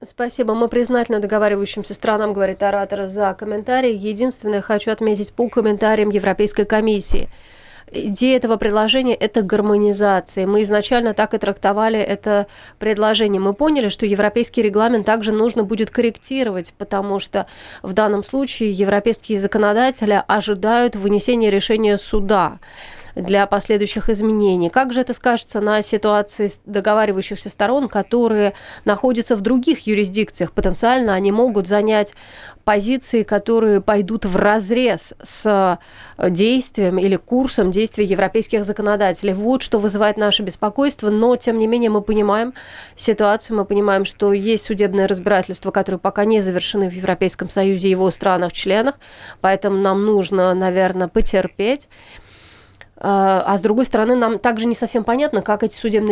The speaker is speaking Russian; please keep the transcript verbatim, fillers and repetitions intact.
Спасибо. Мы признательны договаривающимся странам, говорит оратор, за комментарий. Единственное, хочу отметить по комментариям Европейской комиссии. Идея этого предложения – это гармонизация. Мы изначально так и трактовали это предложение. Мы поняли, что европейский регламент также нужно будет корректировать, потому что в данном случае европейские законодатели ожидают вынесения решения суда для последующих изменений. Как же это скажется на ситуации договаривающихся сторон, которые находятся в других юрисдикциях? Потенциально они могут занять позиции, которые пойдут вразрез с действием или курсом действий европейских законодателей. Вот что вызывает наше беспокойство, но, тем не менее, мы понимаем ситуацию, мы понимаем, что есть судебные разбирательства, которые пока не завершены в Европейском Союзе и его странах-членах, поэтому нам нужно, наверное, потерпеть. А с другой стороны, нам также не совсем понятно, как эти судебные